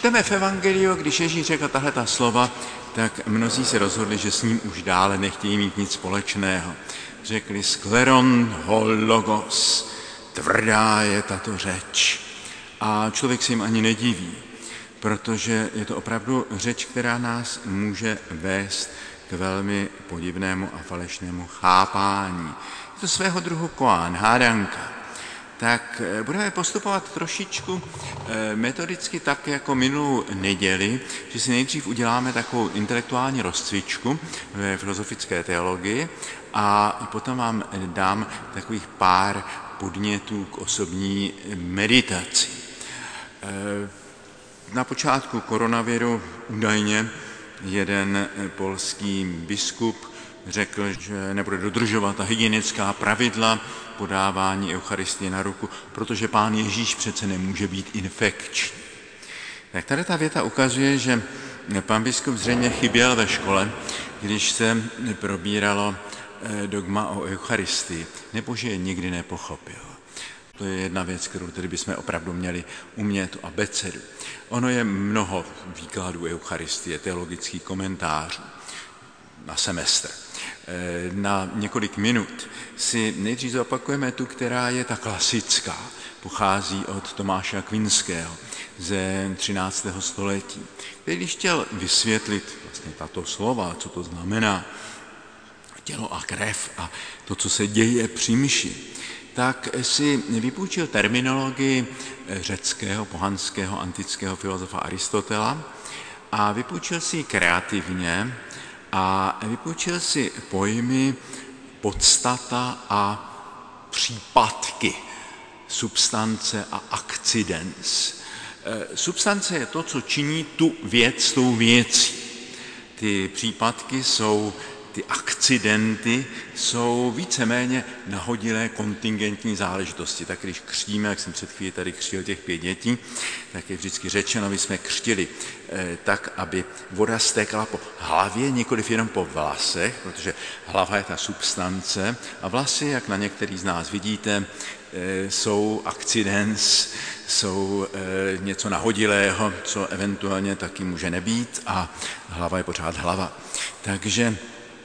čteme v Evangeliu, když Ježíš řekl tahleta slova, tak mnozí se rozhodli, že s ním už dále nechtějí mít nic společného. Řekli skleron ho logos, tvrdá je tato řeč. A člověk se jim ani nediví, protože je to opravdu řeč, která nás může vést k velmi podivnému a falešnému chápání. Je to svého druhu koán, hádanka. Tak budeme postupovat trošičku metodicky tak, jako minulou neděli, že si nejdřív uděláme takovou intelektuální rozcvičku ve filozofické teologii a potom vám dám takových pár podnětů k osobní meditaci. Na počátku koronaviru údajně jeden polský biskup řekl, že nebude dodržovat ta hygienická pravidla podávání eucharistie na ruku, protože Pán Ježíš přece nemůže být infekční. Tak tady ta věta ukazuje, že pan biskup zřejmě chyběl ve škole, když se probíralo dogma o eucharistii, nebo že je nikdy nepochopil. To je jedna věc, kterou tedy bychom opravdu měli umět, tu abecedu. Ono je mnoho výkladů eucharistie, teologických komentářů na semestr. Na několik minut si nejdřív zopakujeme tu, která je ta klasická. Pochází od Tomáše Akvinského ze 13. století, který chtěl vysvětlit vlastně tato slova, co to znamená tělo a krev a to, co se děje při mši, tak si vypůjčil terminologii řeckého, pohanského, antického filozofa Aristotela a vypůjčil si ji kreativně a vypůjčil si pojmy podstata a případky, substance a akcidens. Substance je to, co činí tu věc tou věcí. Ty případky jsou, ty akcidenty jsou víceméně nahodilé kontingentní záležitosti. Tak když křtíme, jak jsem před chvíli tady křtil těch 5 dětí, tak je vždycky řečeno, my jsme křtili tak, aby voda stékala po hlavě, nikoliv jenom po vlasech, protože hlava je ta substance a vlasy, jak na některých z nás vidíte, jsou akcidens, jsou něco nahodilého, co eventuálně taky může nebýt a hlava je pořád hlava. Takže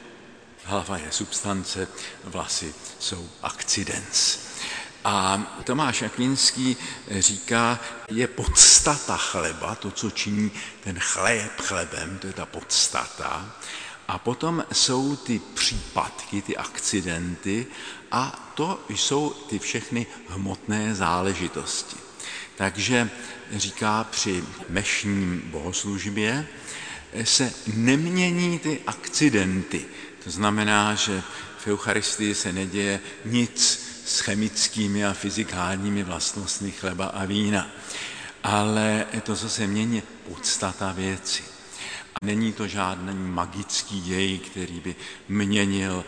hlava je substance, vlasy jsou akcidens. A Tomáš Akvinský říká, je podstata chleba, to, co činí ten chléb chlebem, to je ta podstata. A potom jsou ty případky, ty akcidenty a to jsou ty všechny hmotné záležitosti. Takže říká, při mešním bohoslužbě se nemění ty akcidenty. To znamená, že v eucharistii se neděje nic s chemickými a fyzikálními vlastnostmi chleba a vína. Ale to, co se mění, je podstata věci. A není to žádný magický děj, který by měnil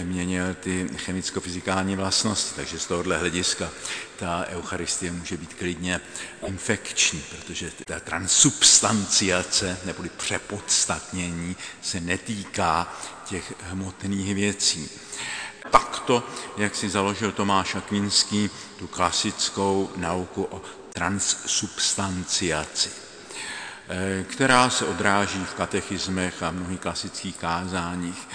ty chemicko-fyzikální vlastnosti. Takže z tohohle hlediska ta eucharistie může být klidně infekční, protože ta transubstanciace neboli přepodstatnění se netýká těch hmotných věcí. Takto, jak si založil Tomáš Akvinský tu klasickou nauku o transsubstanciaci, která se odráží v katechismech a mnohých klasických kázáních.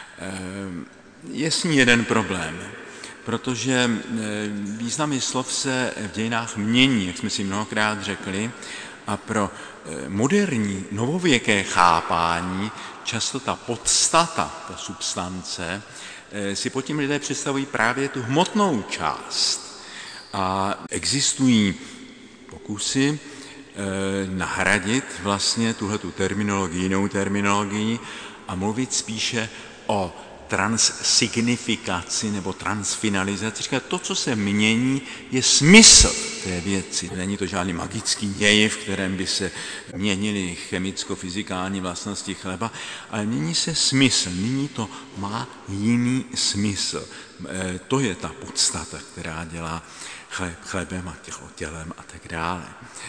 Je s ní jeden problém, protože významy slov se v dějinách mění, jak jsme si mnohokrát řekli, a pro moderní, novověké chápání často ta podstata, ta substance, si pod tím lidé představují právě tu hmotnou část. A existují pokusy nahradit vlastně tuhletu terminologii jinou terminologií a mluvit spíše o transsignifikaci nebo transfinalizaci. Říkat, to, co se mění, je smysl té věci. Není to žádný magický děj, v kterém by se měnily chemicko-fyzikální vlastnosti chleba, ale mění se smysl. Nyní to má jiný smysl. To je ta podstata, která dělá chlebem a tělem a tak dále.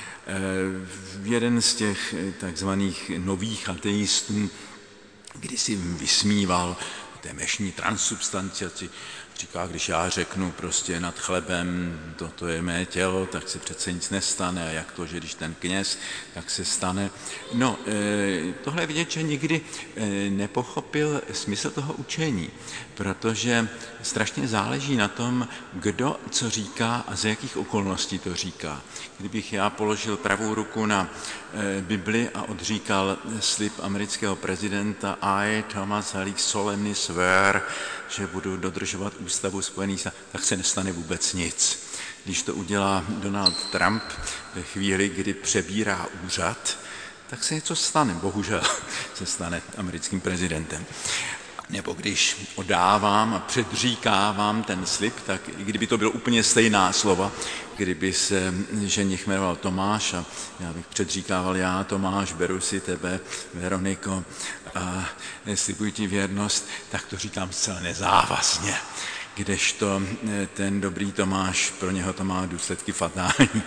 Jeden z těch takzvaných nových ateistů, když si vysmíval té mešní transsubstanciaci, Říká, když já řeknu prostě nad chlebem, toto je mé tělo, tak se přece nic nestane. A jak to, že když ten kněz, tak se stane. No, tohle je vidět, že nikdy nepochopil smysl toho učení, protože strašně záleží na tom, kdo co říká a ze jakých okolností to říká. Kdybych já položil pravou ruku na Bibli a odříkal slib amerického prezidenta I, Thomas Halleck, solemnly swear, že budu dodržovat ústavu Spojených států, tak se nestane vůbec nic. Když to udělá Donald Trump ve chvíli, kdy přebírá úřad, tak se něco stane, bohužel se stane americkým prezidentem. Nebo když odávám a předříkávám ten slib, tak i kdyby to bylo úplně stejná slova, kdyby se ženich jmenoval Tomáš a já bych předříkával já, Tomáš, beru si tebe, Veroniko, a slibuji ti věrnost, tak to říkám zcela nezávazně. Kdežto ten dobrý Tomáš, pro něho to má důsledky fatální,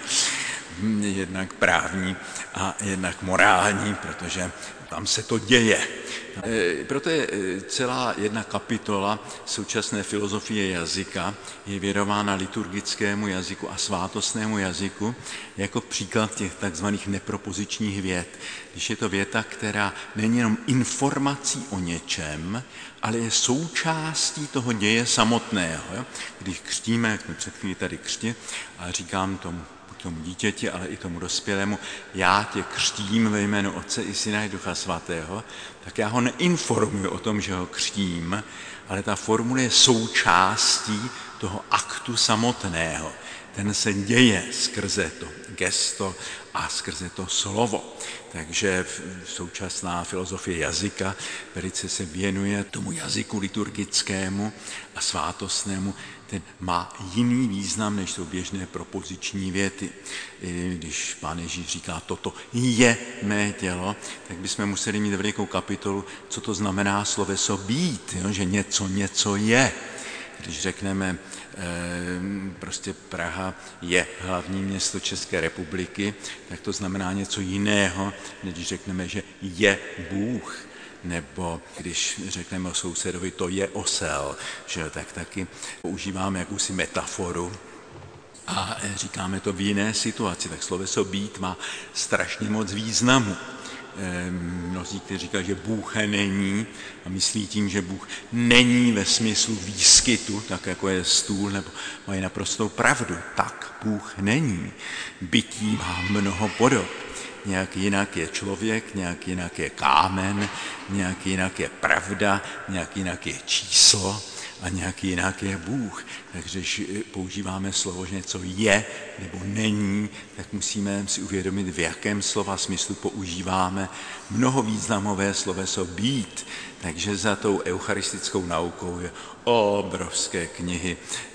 jednak právní a jednak morální, protože tam se to děje. Proto je celá jedna kapitola současné filozofie jazyka je věnována liturgickému jazyku a svátostnému jazyku jako příklad těch takzvaných nepropozičních vět. Když je to věta, která není jenom informací o něčem, ale je součástí toho děje samotného. Jo? Když křtíme, jak jsme před chvílí tady křtili, a říkám tomu dítěti, ale i tomu dospělému, já tě křtím ve jménu Otce i Syna i Ducha Svatého, tak já ho neinformuji o tom, že ho křtím, ale ta formule je součástí toho aktu samotného. Ten se děje skrze to gesto a skrze to slovo. Takže současná filozofie jazyka velice se věnuje tomu jazyku liturgickému a svátostnému. Ten má jiný význam, než jsou běžné propoziční věty. Když Pán Ježíš říká, toto je mé tělo, tak bychom museli mít velikou kapitolu, co to znamená sloveso být, jo? Že něco je. Když řekneme, prostě Praha je hlavní město České republiky, tak to znamená něco jiného, než řekneme, že je Bůh. Nebo když řekneme o sousedovi, to je osel, že tak taky používáme jakousi metaforu a říkáme to v jiné situaci. Tak sloveso být má strašně moc významu. Mnozí, kteří říkají, že Bůh není a myslí tím, že Bůh není ve smyslu výskytu, tak jako je stůl, nebo mají naprostou pravdu. Tak Bůh není. Bytí má mnoho podob. Nějak jinak je člověk, nějak jinak je kámen, nějak jinak je pravda, nějak jinak je číslo a nějak jinak je Bůh. Takže když používáme slovo, že něco je nebo není, tak musíme si uvědomit, v jakém slova smyslu používáme mnohovýznamové sloveso být. Takže za tou eucharistickou naukou je obrovské knihy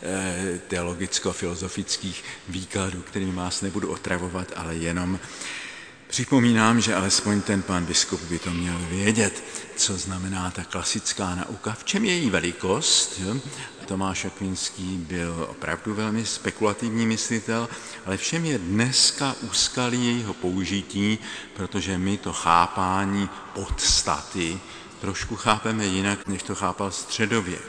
teologicko-filozofických výkladů, kterými vás nebudu otravovat, ale jenom připomínám, že alespoň ten pan biskup by to měl vědět, co znamená ta klasická nauka, v čem je její velikost. Jo? Tomáš Akvinský byl opravdu velmi spekulativní myslitel, ale v čem je dneska úskalí jejího použití, protože my to chápání podstaty trošku chápeme jinak, než to chápal středověk.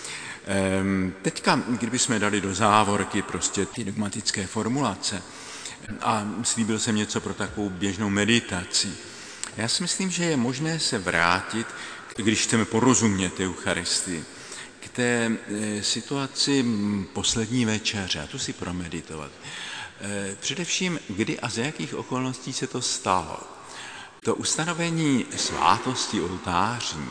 Teďka, kdybychom dali do závorky prostě ty dogmatické formulace, a slíbil jsem něco pro takovou běžnou meditaci. Já si myslím, že je možné se vrátit, když chceme porozumět Eucharistii, k té situaci poslední večeře a tu si promeditovat. Především, kdy a za jakých okolností se to stalo. To ustanovení svátosti oltářní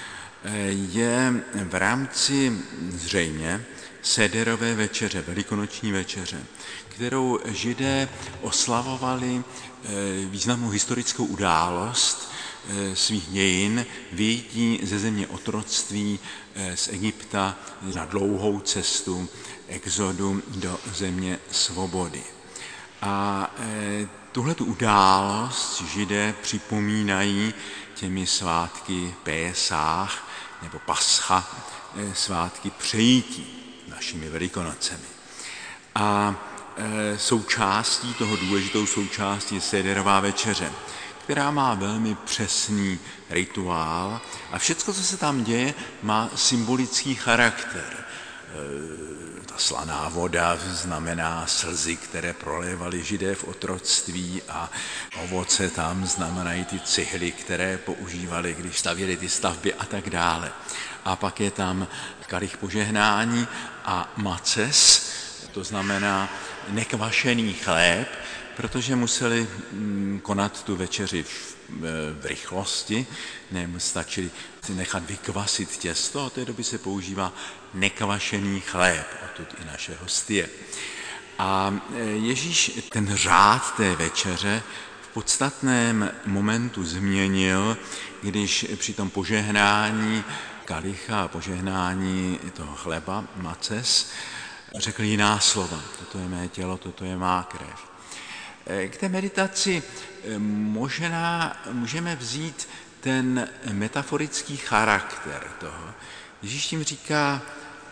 je v rámci zřejmě Sederové večeře, velikonoční večeře, kterou Židé oslavovali významnou historickou událost svých dějin, vyjití ze země otroctví z Egypta na dlouhou cestu exodu do země svobody. A tuhletu událost Židé připomínají těmi svátky Pésach nebo Pascha, svátky přejítí, našimi Velikonocemi. A součástí toho důležitou součástí je Sederová večeře, která má velmi přesný rituál a všecko, co se tam děje, má symbolický charakter. ta slaná voda znamená slzy, které prolévali Židé v otroctví, a ovoce tam znamenají ty cihly, které používali, když stavěli ty stavby a tak dále. A pak je tam kalich požehnání a maces, to znamená nekvašený chléb, protože museli konat tu večeři v rychlosti, stačili si nechat vykvasit těsto, a od té doby se používá nekvašený chléb, odtud i naše hostie. A Ježíš ten řád té večeře v podstatném momentu změnil, když při tom požehnání kalicha a požehnání toho chleba, maces, řekl jiná slova. Toto je mé tělo, toto je má krev. K té meditaci možná můžeme vzít ten metaforický charakter toho. Ježíš tím říká,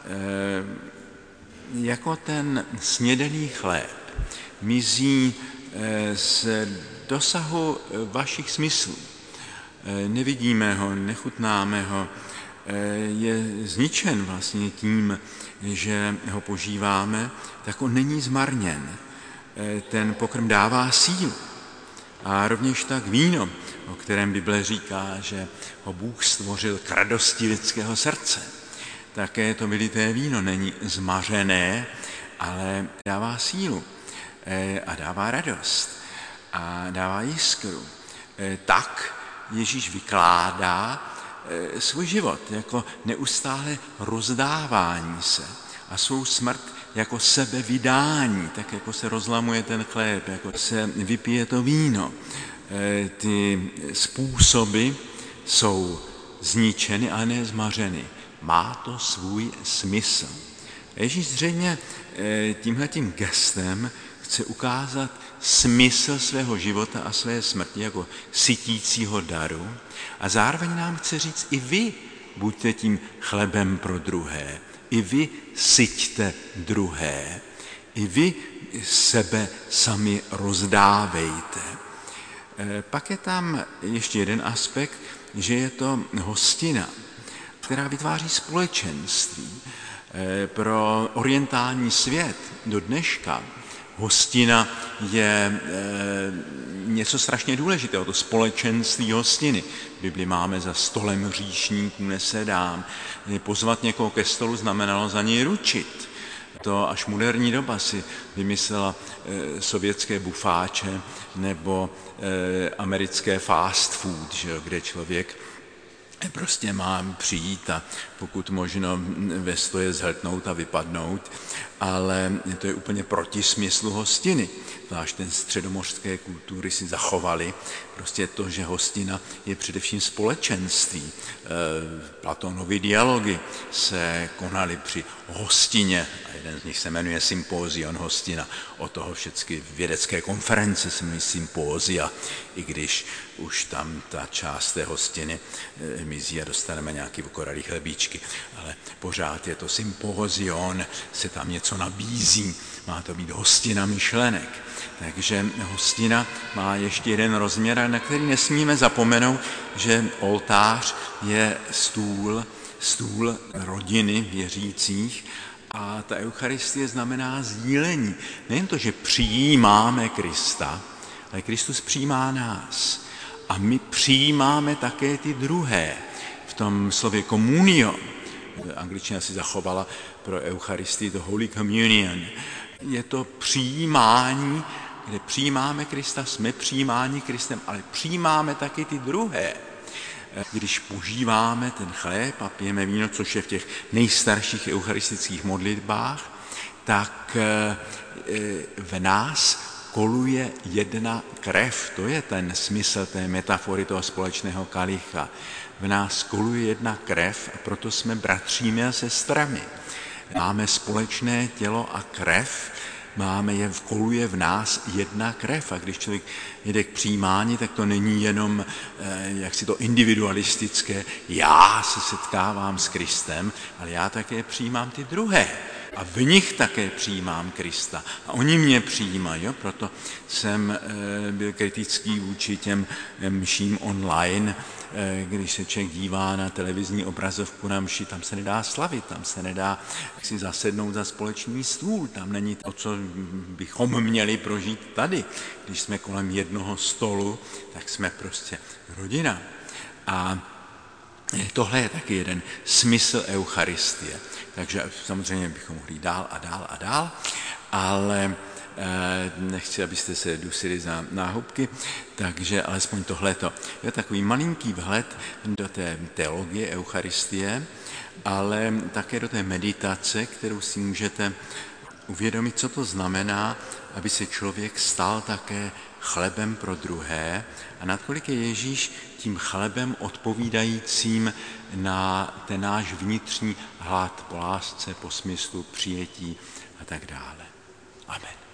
jako ten snědený chléb mizí z dosahu vašich smyslů. Nevidíme ho, nechutnáme ho, je zničen vlastně tím, že ho požíváme, tak on není zmarněn. Ten pokrm dává sílu. A rovněž tak víno, o kterém Bible říká, že ho Bůh stvořil k radosti lidského srdce. Také to vylité víno není zmařené, ale dává sílu a dává radost a dává jiskru. Tak Ježíš vykládá svůj život jako neustále rozdávání se a svou smrt jako sebevydání, tak jako se rozlamuje ten chléb, jako se vypije to víno. Ty způsoby jsou zničeny, ale ne zmařeny. Má to svůj smysl. Ježíš zřejmě tímhletím gestem chce ukázat smysl svého života a své smrti jako sytícího daru, a zároveň nám chce říct, i vy buďte tím chlebem pro druhé, i vy syťte druhé, i vy sebe sami rozdávejte. Pak je tam ještě jeden aspekt, že je to hostina, která vytváří společenství. Pro orientální svět do dneška hostina je něco strašně důležitého, to společenství hostiny. V Bibli máme za stolem hříšníků nesedám. Pozvat někoho ke stolu znamenalo za něj ručit. To až moderní doba si vymyslela sovětské bufáče nebo americké fast food, že, kde člověk prostě má přijít a pokud možno ve stoje zhltnout a vypadnout, ale to je úplně proti smyslu hostiny. Zvlášť ten středomořské kultury si zachovali prostě to, že hostina je především společenství. Platónovy dialogy se konaly při hostině, a jeden z nich se jmenuje Sympózion hostina. O toho všechny vědecké konference se jmenují sympózia, i když už tam ta část té hostiny mizí a dostaneme nějaký okoralý chlebíčky. Ale pořád je to sympózion, se tam něco nabízí, má to být hostina myšlenek. Takže hostina má ještě jeden rozměr, na který nesmíme zapomenout, že oltář je stůl rodiny věřících, a ta Eucharistie znamená sdílení. Nejen to, že přijímáme Krista, ale Kristus přijímá nás. A my přijímáme také ty druhé. V tom slově communion, angličtina si zachovala pro Eucharistii to Holy Communion, je to přijímání, kde přijímáme Krista, jsme přijímáni Kristem, ale přijímáme taky ty druhé. Když požíváme ten chléb a pijeme víno, což je v těch nejstarších eucharistických modlitbách, tak v nás koluje jedna krev. To je ten smysl té metafory toho společného kalicha. V nás koluje jedna krev, a proto jsme bratřími a sestrami. Máme společné tělo a krev, koluje v nás jedna krev. A když člověk jde k přijímání, tak to není jenom jaksi to individualistické, já se setkávám s Kristem, ale já také přijímám ty druhé. a v nich také přijímám Krista. A oni mě přijímají, jo? Proto jsem byl kritický vůči těm mším online, když se člověk dívá na televizní obrazovku na mši, tam se nedá slavit, tam se nedá si zasednout za společný stůl, tam není to, co bychom měli prožít tady. Když jsme kolem jednoho stolu, tak jsme prostě rodina. A tohle je taky jeden smysl Eucharistie. Takže samozřejmě bychom mohli jít dál a dál a dál, ale nechci, abyste se dusili za náhubky, takže alespoň tohleto. Je takový malinký vhled do té teologie Eucharistie, ale také do té meditace, kterou si můžete uvědomit, co to znamená, aby se člověk stal také chlebem pro druhé a nakolik je Ježíš tím chlebem odpovídajícím na ten náš vnitřní hlad po lásce, po smyslu, přijetí a tak dále. Amen.